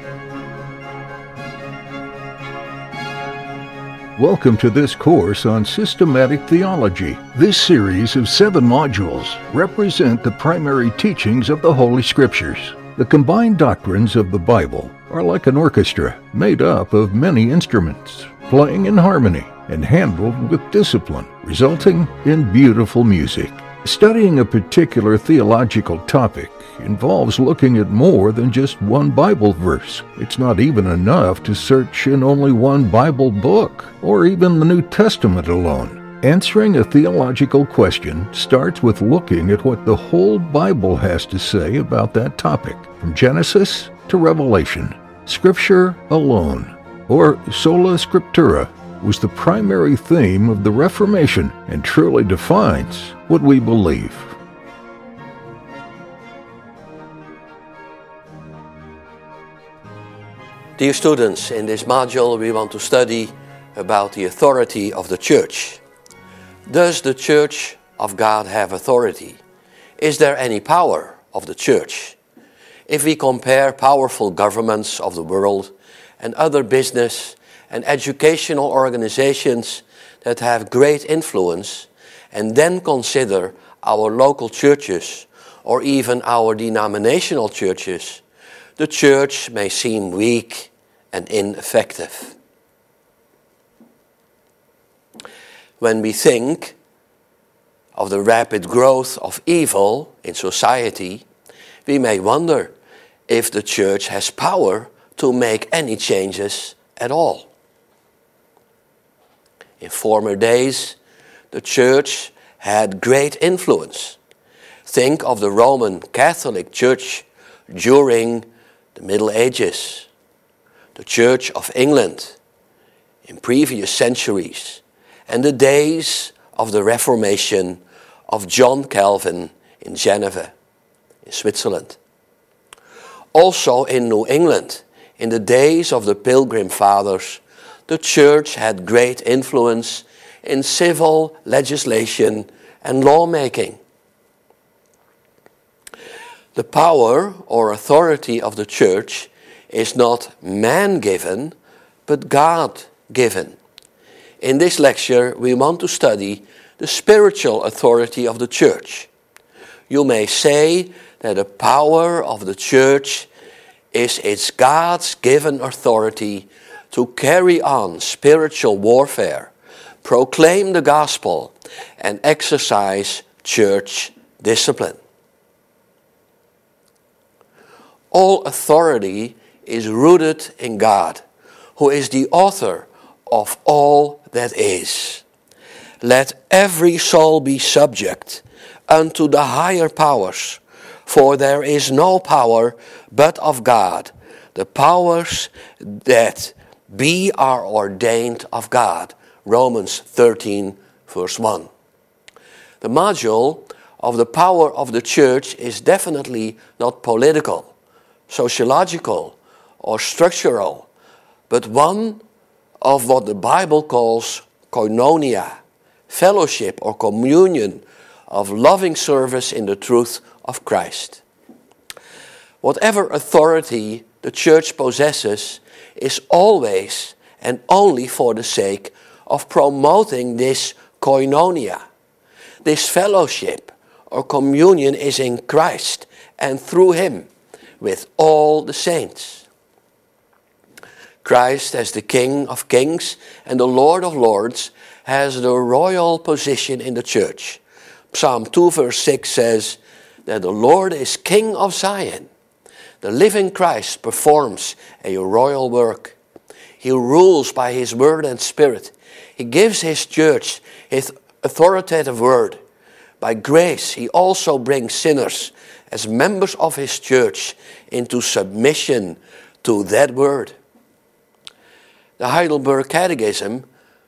Welcome to this course on systematic theology. This series of 7 modules represent the primary teachings of the Holy Scriptures. The combined doctrines of the Bible are like an orchestra made up of many instruments, playing in harmony and handled with discipline, resulting in beautiful music. Studying a particular theological topic involves looking at more than just one Bible verse. It's not even enough to search in only one Bible book, or even the New Testament alone. Answering a theological question starts with looking at what the whole Bible has to say about that topic, from Genesis to Revelation. Scripture alone, or sola scriptura, was the primary theme of the Reformation and truly defines what we believe. Dear students, in this module we want to study about the authority of the church. Does the church of God have authority? Is there any power of the church? If we compare powerful governments of the world and other business and educational organizations that have great influence, and then consider our local churches or even our denominational churches, the church may seem weak and ineffective. When we think of the rapid growth of evil in society, we may wonder if the church has power to make any changes at all. In former days, the church had great influence. Think of the Roman Catholic Church during the Middle Ages, the Church of England in previous centuries, and the days of the Reformation of John Calvin in Geneva, in Switzerland. Also in New England, in the days of the Pilgrim Fathers, the church had great influence in civil legislation and lawmaking. The power or authority of the church is not man-given, but God-given. In this lecture, we want to study the spiritual authority of the church. You may say that the power of the church is its God's given authority to carry on spiritual warfare, proclaim the gospel, and exercise church discipline. All authority is rooted in God, who is the author of all that is. Let every soul be subject unto the higher powers, for there is no power but of God. The powers that be are ordained of God. Romans 13, verse 1. The module of the power of the church is definitely not political, sociological, or structural, but one of what the Bible calls koinonia, fellowship or communion of loving service in the truth of Christ. Whatever authority the church possesses is always and only for the sake of promoting this koinonia. This fellowship or communion is in Christ and through Him with all the saints. Christ, as the King of Kings and the Lord of Lords, has the royal position in the church. Psalm 2 verse 6 says that the Lord is King of Zion. The living Christ performs a royal work. He rules by His word and spirit. He gives His church His authoritative word. By grace, He also brings sinners as members of His church into submission to that word. The Heidelberg Catechism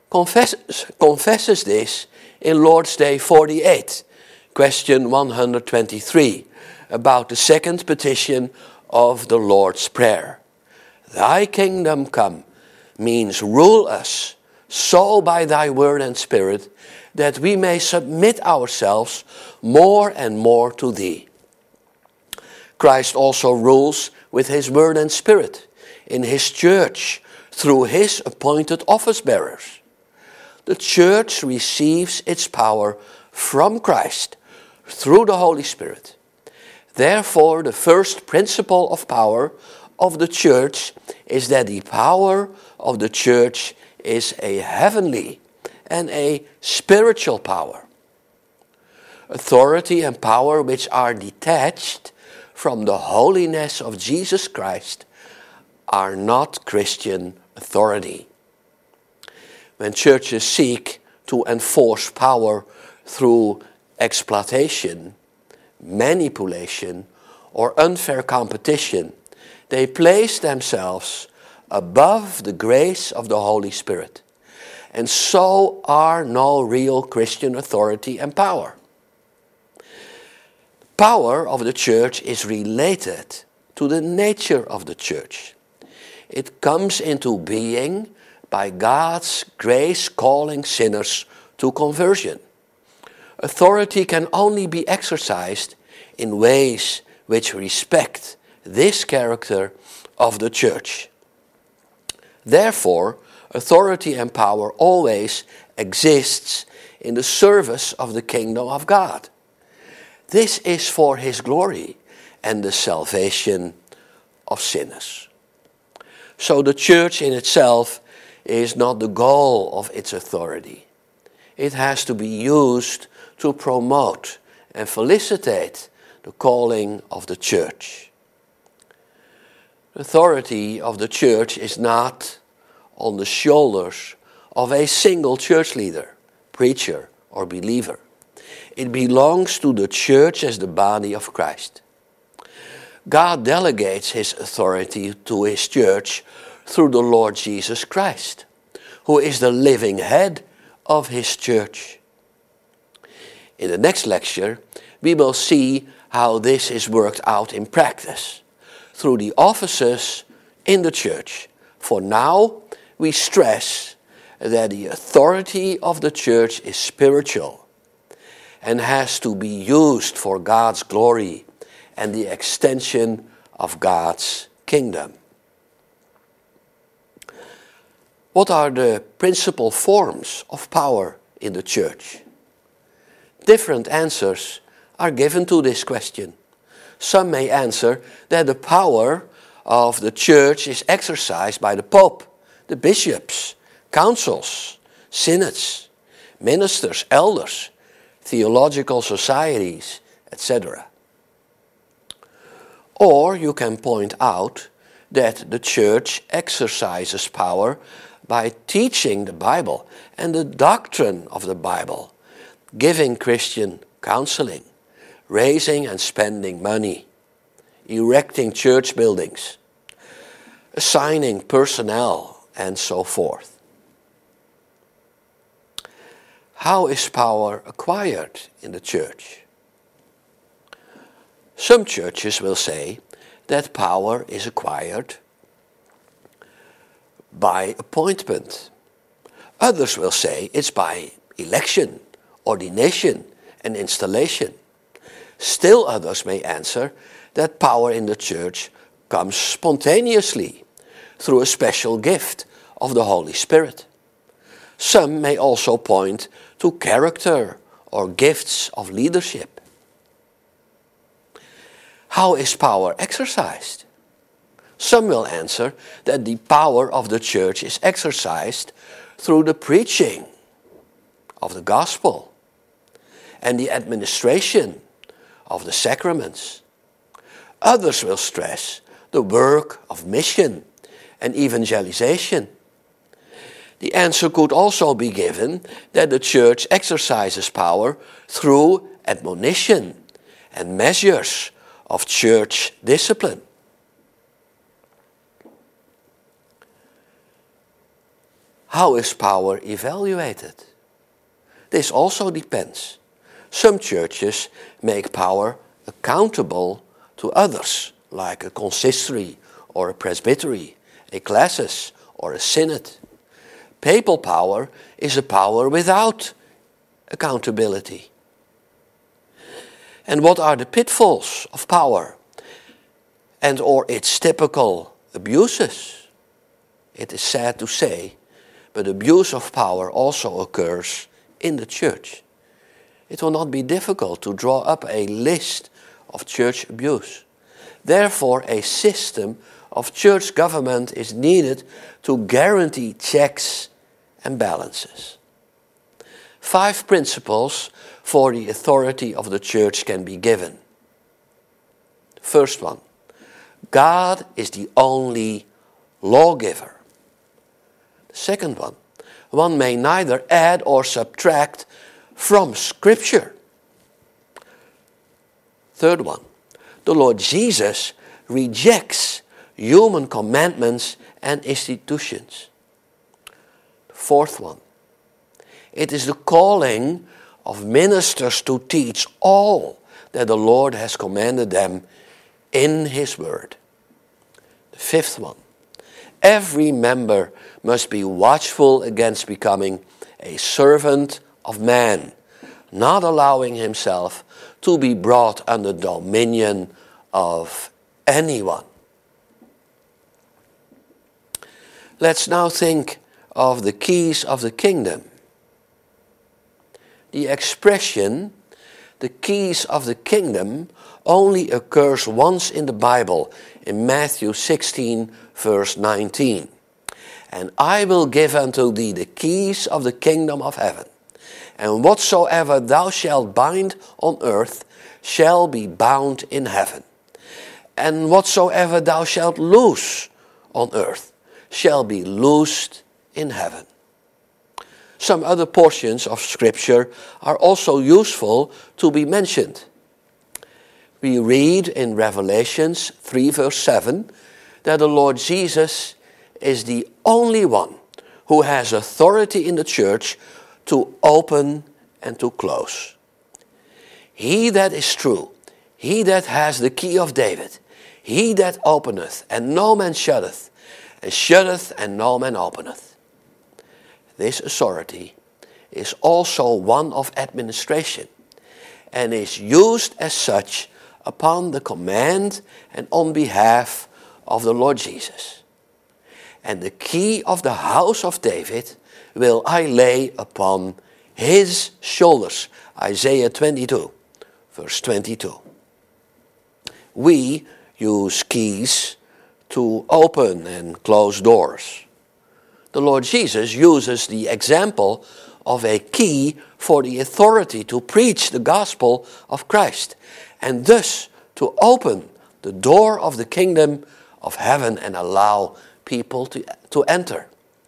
confesses this in Lord's Day 48, question 123, about the second petition of the Lord's Prayer. Thy kingdom come means rule us so by Thy word and spirit that we may submit ourselves more and more to Thee. Christ also rules with His word and spirit. in his church through his appointed office bearers. The church receives its power from Christ through the Holy Spirit. Therefore, the first principle of power of the church is that the power of the church is a heavenly and a spiritual power. Authority and power which are detached from the holiness of Jesus Christ are not Christian authority. When churches seek to enforce power through exploitation, manipulation, or unfair competition, they place themselves above the grace of the Holy Spirit, and so are no real Christian authority and power. The power of the church is related to the nature of the church. It comes into being by God's grace calling sinners to conversion. Authority can only be exercised in ways which respect this character of the church. Therefore, authority and power always exists in the service of the kingdom of God. This is for his glory and the salvation of sinners. So the church in itself is not the goal of its authority. It has to be used to promote and felicitate the calling of the church. The authority of the church is not on the shoulders of a single church leader, preacher, or believer. It belongs to the church as the body of Christ. God delegates his authority to his church through the Lord Jesus Christ, who is the living head of his church. In the next lecture, we will see how this is worked out in practice through the offices in the church. For now, we stress that the authority of the church is spiritual and has to be used for God's glory and the extension of God's kingdom. What are the principal forms of power in the church? Different answers are given to this question. Some may answer that the power of the church is exercised by the Pope, the bishops, councils, synods, ministers, elders, theological societies, etc. Or you can point out that the church exercises power by teaching the Bible and the doctrine of the Bible, giving Christian counseling, raising and spending money, erecting church buildings, assigning personnel, and so forth. How is power acquired in the church? Some churches will say that power is acquired by appointment. Others will say it's by election, ordination, and installation. Still others may answer that power in the church comes spontaneously through a special gift of the Holy Spirit. Some may also point to character or gifts of leadership. How is power exercised? Some will answer that the power of the church is exercised through the preaching of the gospel and the administration of the sacraments. Others will stress the work of mission and evangelization. The answer could also be given that the church exercises power through admonition and measures of church discipline. How is power evaluated? This also depends. Some churches make power accountable to others, like a consistory or a presbytery, a classis or a synod. Papal power is a power without accountability. And what are the pitfalls of power and or its typical abuses. It is sad to say, but abuse of power also occurs in the church. It will not be difficult to draw up a list of church abuse. Therefore, a system of church government is needed to guarantee checks and balances. 5 principles for the authority of the church can be given. First one, God is the only lawgiver. The second one may neither add or subtract from Scripture. Third one, the Lord Jesus rejects human commandments and institutions. Fourth one, it is the calling of ministers to teach all that the Lord has commanded them in His Word. The fifth one, every member must be watchful against becoming a servant of man, not allowing himself to be brought under dominion of anyone. Let's now think of the keys of the kingdom. The expression, the keys of the kingdom, only occurs once in the Bible, in Matthew 16, verse 19. And I will give unto thee the keys of the kingdom of heaven. And whatsoever thou shalt bind on earth shall be bound in heaven. And whatsoever thou shalt loose on earth shall be loosed in heaven. Some other portions of Scripture are also useful to be mentioned. We read in Revelations 3 verse 7 that the Lord Jesus is the only one who has authority in the church to open and to close. He that is true, he that has the key of David, he that openeth and no man shutteth, and shutteth and no man openeth. This authority is also one of administration and is used as such upon the command and on behalf of the Lord Jesus. And the key of the house of David will I lay upon his shoulders. Isaiah 22, verse 22. We use keys to open and close doors. The Lord Jesus uses the example of a key for the authority to preach the gospel of Christ, and thus to open the door of the kingdom of heaven and allow people to enter.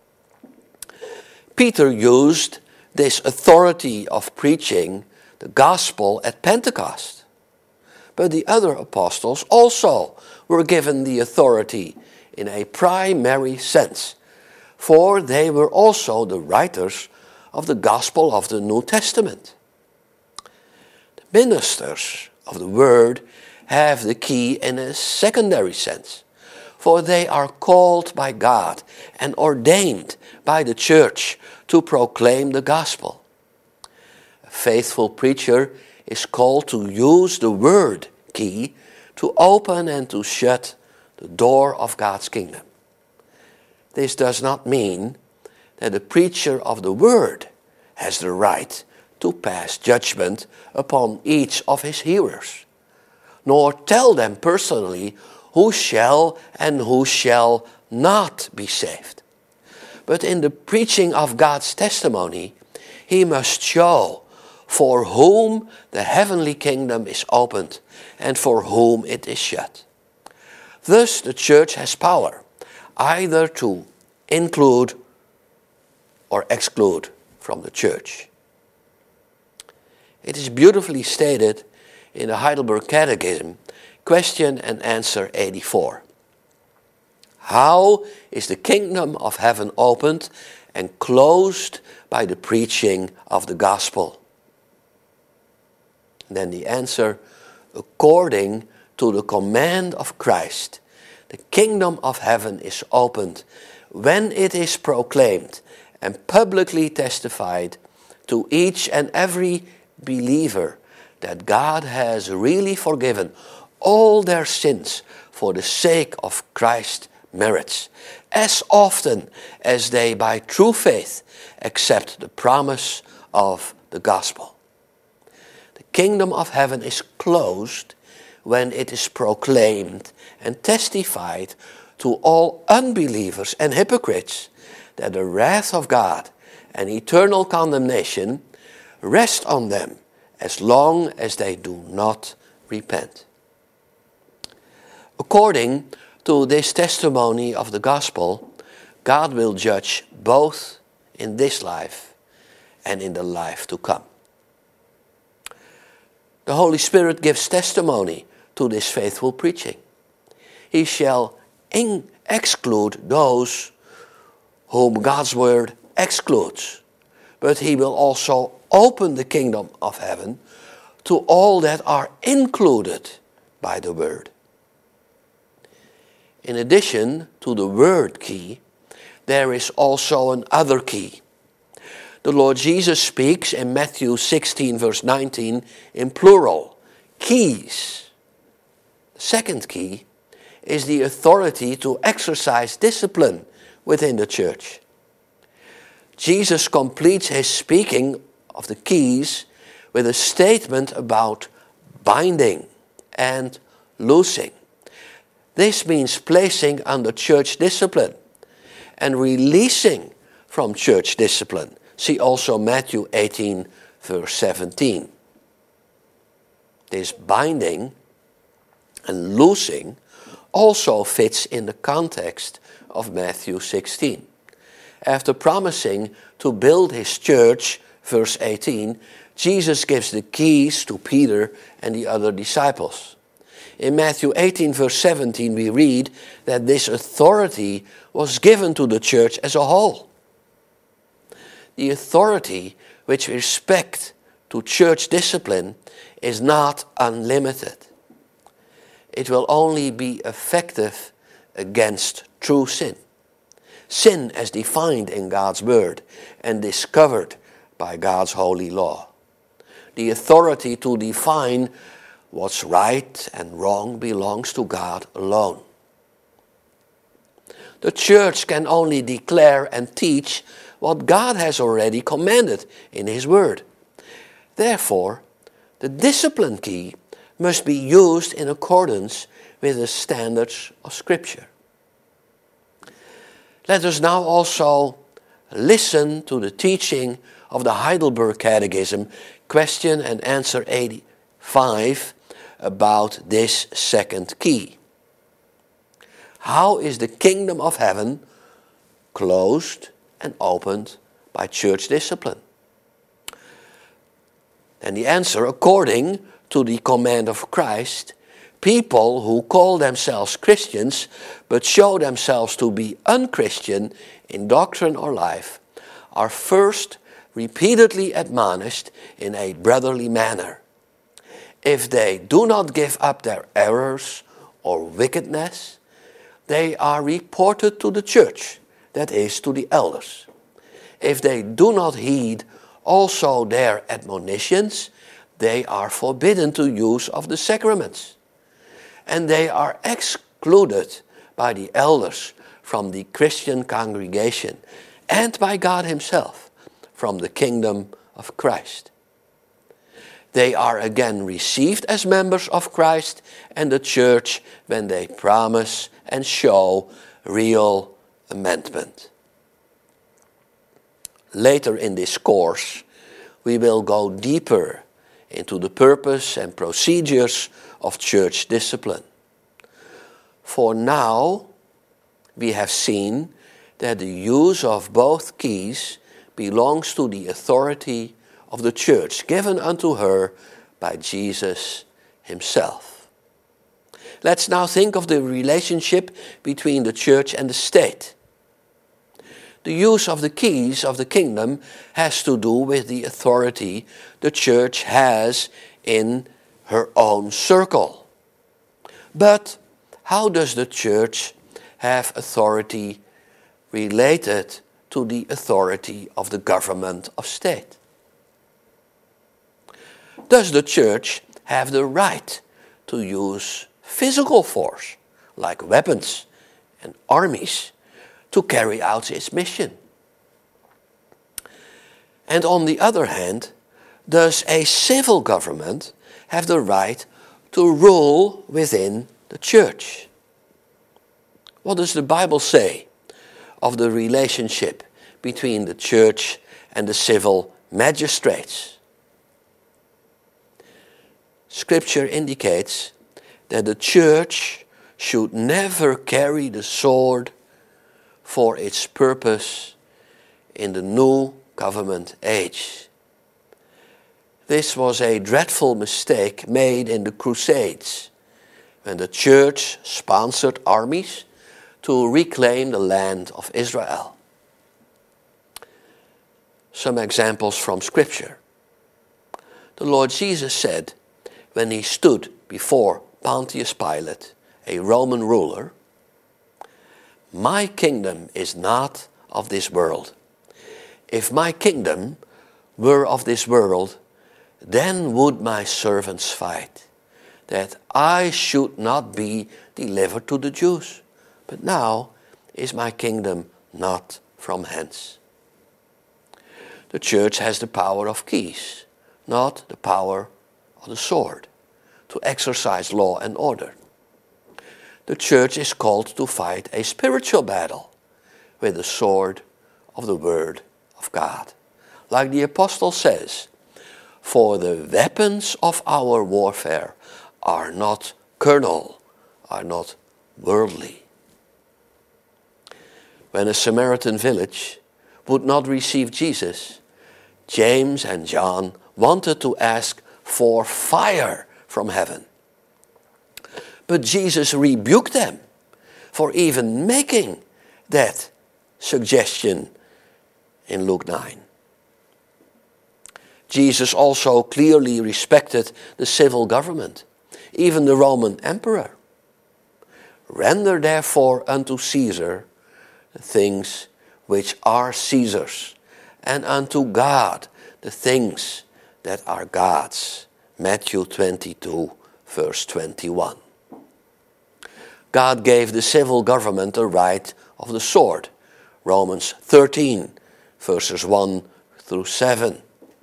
Peter used this authority of preaching the gospel at Pentecost. But the other apostles also were given the authority in a primary sense, for they were also the writers of the gospel of the New Testament. The ministers of the word have the key in a secondary sense, for they are called by God and ordained by the church to proclaim the gospel. A faithful preacher is called to use the word key to open and to shut the door of God's kingdom. This does not mean that the preacher of the word has the right to pass judgment upon each of his hearers, nor tell them personally who shall and who shall not be saved. But in the preaching of God's testimony, he must show for whom the heavenly kingdom is opened and for whom it is shut. Thus the church has power either to include or exclude from the church. It is beautifully stated in the Heidelberg Catechism, question and answer 84. How is the kingdom of heaven opened and closed by the preaching of the gospel? Then the answer, according to the command of Christ, the kingdom of heaven is opened when it is proclaimed and publicly testified to each and every believer that God has really forgiven all their sins for the sake of Christ's merits, as often as they by true faith accept the promise of the gospel. The kingdom of heaven is closed when it is proclaimed and testified to all unbelievers and hypocrites that the wrath of God and eternal condemnation rest on them as long as they do not repent. According to this testimony of the gospel, God will judge both in this life and in the life to come. The Holy Spirit gives testimony to this faithful preaching. He shall exclude those whom God's word excludes, but he will also open the kingdom of heaven to all that are included by the word. In addition to the word key, there is also another key. The Lord Jesus speaks in Matthew 16 verse 19 in plural, keys. The second key is the authority to exercise discipline within the church. Jesus completes his speaking of the keys with a statement about binding and loosing. This means placing under church discipline and releasing from church discipline. See also Matthew 18 verse 17. This binding and loosing also fits in the context of Matthew 16. After promising to build his church, verse 18, Jesus gives the keys to Peter and the other disciples. In Matthew 18 verse 17 we read that this authority was given to the church as a whole. The authority with respect to church discipline is not unlimited. It will only be effective against true sin. Sin as defined in God's word and discovered by God's holy law. The authority to define what's right and wrong belongs to God alone. The church can only declare and teach what God has already commanded in his word. Therefore, the discipline key must be used in accordance with the standards of Scripture. Let us now also listen to the teaching of the Heidelberg Catechism, question and answer 85, about this second key. How is the kingdom of heaven closed and opened by church discipline? And the answer, according to the command of Christ, people who call themselves Christians but show themselves to be unchristian in doctrine or life are first repeatedly admonished in a brotherly manner. If they do not give up their errors or wickedness, they are reported to the church, that is, to the elders. If they do not heed also their admonitions, they are forbidden to use of the sacraments. And they are excluded by the elders from the Christian congregation and by God himself from the kingdom of Christ. They are again received as members of Christ and the church when they promise and show real amendment. Later in this course, we will go deeper into the purpose and procedures of church discipline. For now, we have seen that the use of both keys belongs to the authority of the church given unto her by Jesus himself. Let's now think of the relationship between the church and the state. The use of the keys of the kingdom has to do with the authority the church has in her own circle. But how does the church have authority related to the authority of the government of state? Does the church have the right to use physical force, like weapons and armies to carry out its mission. And on the other hand, does a civil government have the right to rule within the church? What does the Bible say of the relationship between the church and the civil magistrates? Scripture indicates that the church should never carry the sword for its purpose in the new government age. This was a dreadful mistake made in the Crusades, when the church sponsored armies to reclaim the land of Israel. Some examples from Scripture. The Lord Jesus said, when he stood before Pontius Pilate, a Roman ruler, "My kingdom is not of this world. If my kingdom were of this world, then would my servants fight, that I should not be delivered to the Jews. But now is my kingdom not from hence." The church has the power of keys, not the power of the sword, to exercise law and order. The church is called to fight a spiritual battle with the sword of the Word of God. Like the apostle says, "For the weapons of our warfare are not carnal, are not worldly." When a Samaritan village would not receive Jesus, James and John wanted to ask for fire from heaven. But Jesus rebuked them for even making that suggestion in Luke 9. Jesus also clearly respected the civil government, even the Roman emperor. "Render therefore unto Caesar the things which are Caesar's, and unto God the things that are God's." Matthew 22, verse 21. God gave the civil government the right of the sword. Romans 13, verses 1 through 7.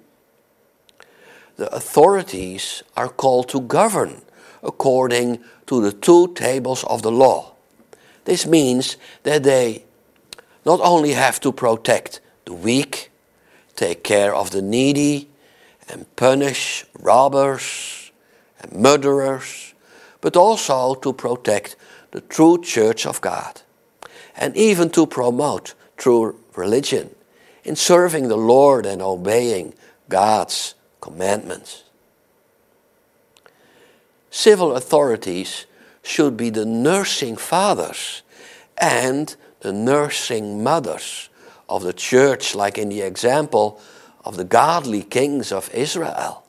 The authorities are called to govern according to the two tables of the law. This means that they not only have to protect the weak, take care of the needy, and punish robbers and murderers, but also to protect the true church of God, and even to promote true religion in serving the Lord and obeying God's commandments. Civil authorities should be the nursing fathers and the nursing mothers of the church, like in the example of the godly kings of Israel.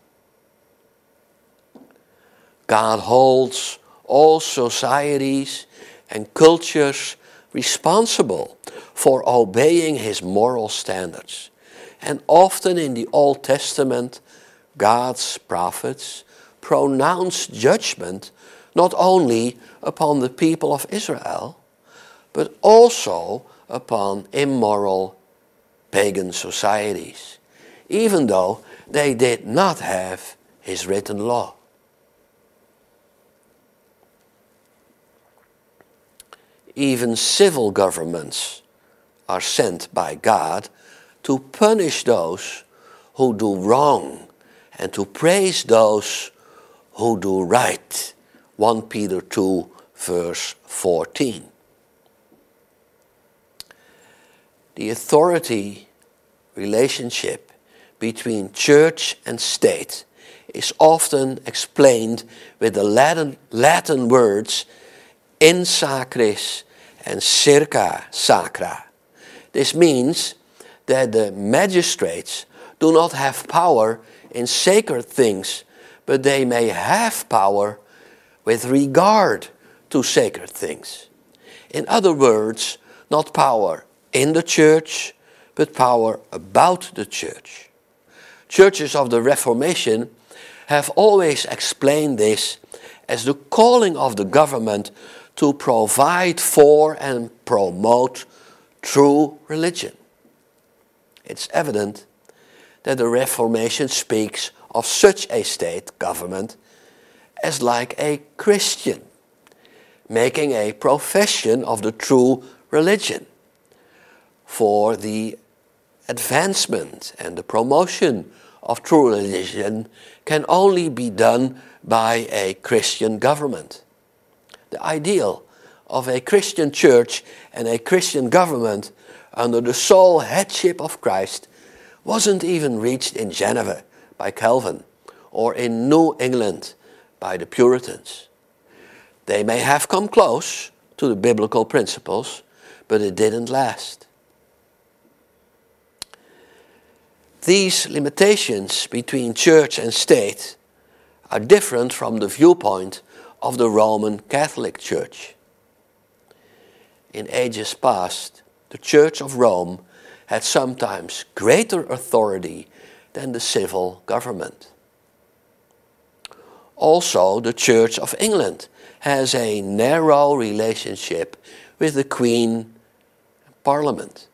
God holds all societies and cultures responsible for obeying his moral standards. And often in the Old Testament, God's prophets pronounced judgment not only upon the people of Israel, but also upon immoral pagan societies, even though they did not have his written law. Even civil governments are sent by God to punish those who do wrong and to praise those who do right. 1 Peter 2, verse 14. The authority relationship between church and state is often explained with the Latin words in sacris and circa sacra. This means that the magistrates do not have power in sacred things, but they may have power with regard to sacred things. In other words, not power in the church, but power about the church. Churches of the Reformation have always explained this as the calling of the government to provide for and promote true religion. It's evident that the Reformation speaks of such a state government as like a Christian, making a profession of the true religion for the advancement and the promotion of true religion can only be done by a Christian government. The ideal of a Christian church and a Christian government under the sole headship of Christ wasn't even reached in Geneva by Calvin or in New England by the Puritans. They may have come close to the biblical principles, but it didn't last. These limitations between church and state are different from the viewpoint of the Roman Catholic Church. In ages past, the Church of Rome had sometimes greater authority than the civil government. Also, the Church of England has a narrow relationship with the Queen and Parliament.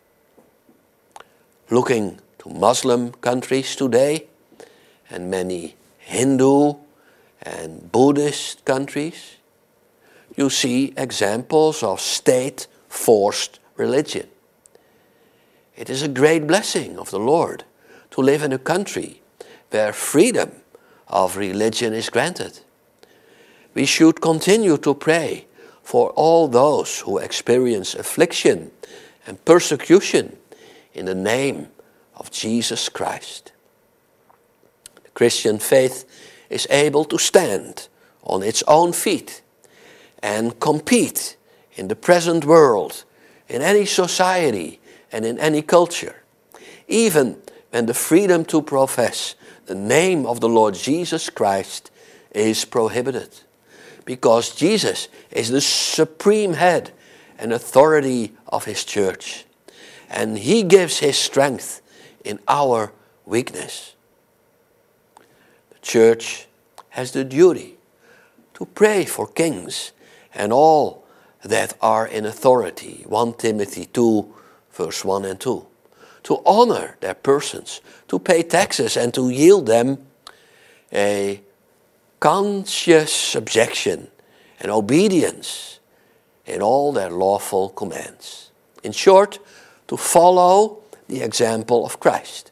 Looking to Muslim countries today and many Hindu and Buddhist countries, you see examples of state-forced religion. It is a great blessing of the Lord to live in a country where freedom of religion is granted. We should continue to pray for all those who experience affliction and persecution in the name of Jesus Christ. The Christian faith is able to stand on its own feet and compete in the present world, in any society and in any culture, even when the freedom to profess the name of the Lord Jesus Christ is prohibited, because Jesus is the supreme head and authority of his church, and he gives his strength in our weakness. The church has the duty to pray for kings and all that are in authority, 1 Timothy 2, verse 1 and 2, to honor their persons, to pay taxes, and to yield them a conscious subjection and obedience in all their lawful commands. In short, to follow the example of Christ.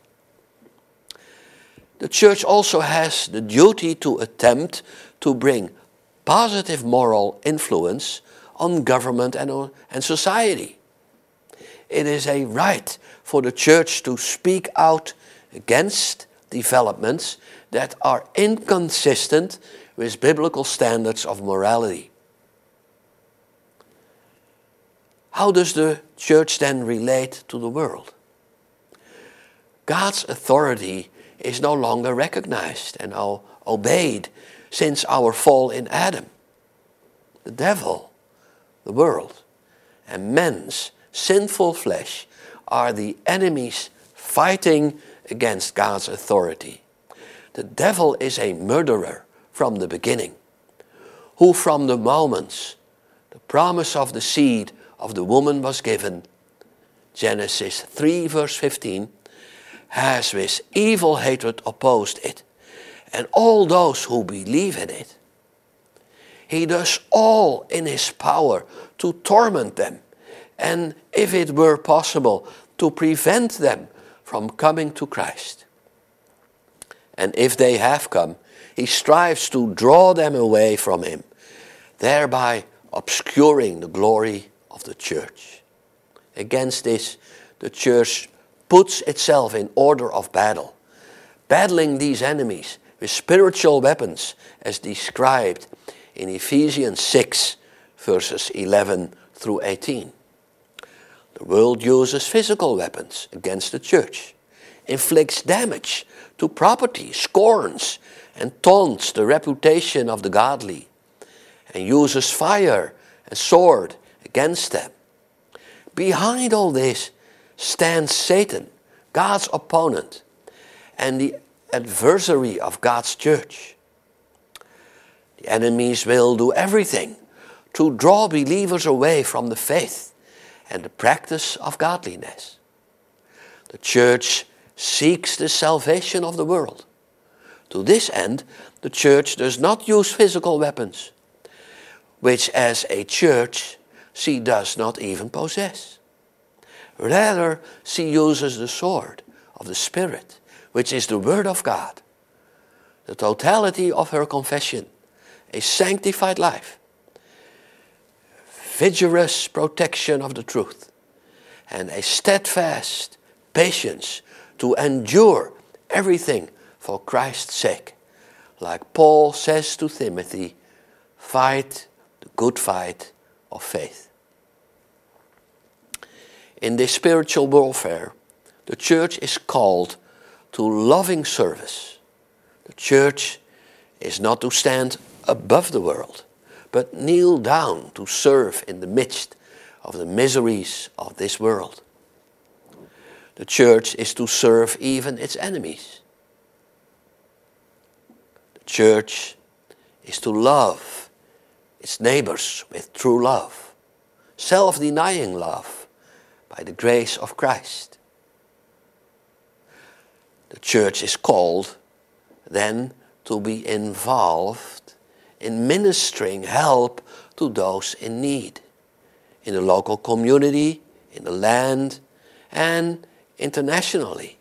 The church also has the duty to attempt to bring positive moral influence on government and society. It is a right for the church to speak out against developments that are inconsistent with biblical standards of morality. How does the church then relate to the world? God's authority is no longer recognized and obeyed since our fall in Adam. The devil, the world, and men's sinful flesh are the enemies fighting against God's authority. The devil is a murderer from the beginning, who from the moment the promise of the seed of the woman was given, Genesis 3 verse 15, has with evil hatred opposed it, and all those who believe in it. He does all in his power to torment them, and if it were possible, to prevent them from coming to Christ. And if they have come, he strives to draw them away from him, thereby obscuring the glory of the church. Against this, the church puts itself in order of battle, battling these enemies with spiritual weapons as described in Ephesians 6 verses 11 through 18. The world uses physical weapons against the church, inflicts damage to property, scorns and taunts the reputation of the godly, and uses fire and sword against them. Behind all this stands Satan, God's opponent, and the adversary of God's church. The enemies will do everything to draw believers away from the faith and the practice of godliness. The church seeks the salvation of the world. To this end, the church does not use physical weapons, which as a church she does not even possess. Rather, she uses the sword of the Spirit, which is the Word of God. The totality of her confession, a sanctified life, vigorous protection of the truth, and a steadfast patience to endure everything for Christ's sake. Like Paul says to Timothy, fight the good fight of faith. In this spiritual warfare, the church is called to loving service. The church is not to stand above the world, but kneel down to serve in the midst of the miseries of this world. The church is to serve even its enemies. The church is to love its neighbors with true love, self-denying love by the grace of Christ. The church is called then to be involved in ministering help to those in need, in the local community, in the land, and internationally.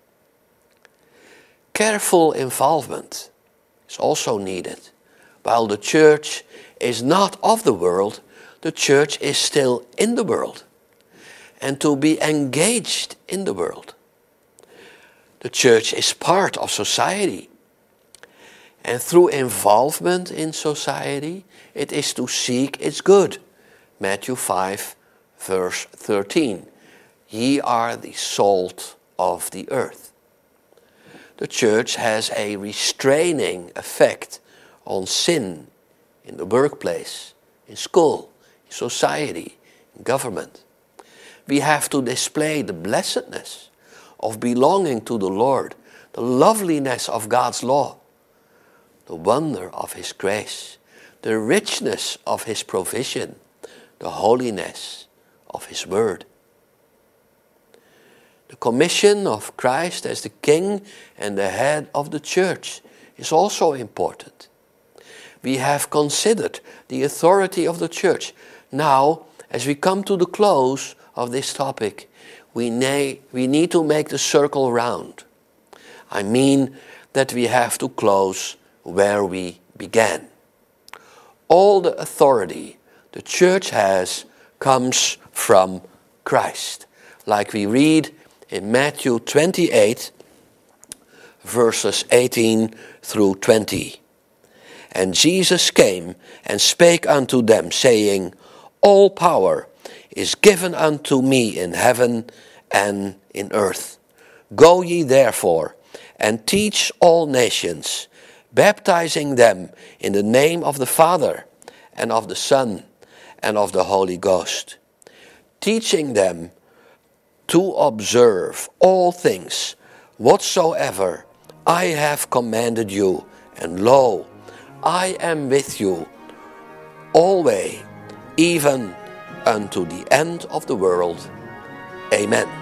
Careful involvement is also needed. While the church is not of the world, the church is still in the world, and to be engaged in the world. The church is part of society, and through involvement in society, it is to seek its good. Matthew 5, verse 13. Ye are the salt of the earth. The church has a restraining effect on sin in the workplace, in school, in society, in government. We have to display the blessedness of belonging to the Lord, the loveliness of God's law, the wonder of His grace, the richness of His provision, the holiness of His word. The commission of Christ as the King and the head of the church is also important. We have considered the authority of the church. Now, as we come to the close of this topic, we need to make the circle round. I mean that we have to close where we began. All the authority the church has comes from Christ, like we read in Matthew 28, verses 18 through 20. And Jesus came and spake unto them, saying, All power is given unto me in heaven and in earth. Go ye therefore, and teach all nations, baptizing them in the name of the Father, and of the Son, and of the Holy Ghost, teaching them to observe all things whatsoever I have commanded you. And lo, I am with you always, even unto the end of the world. Amen.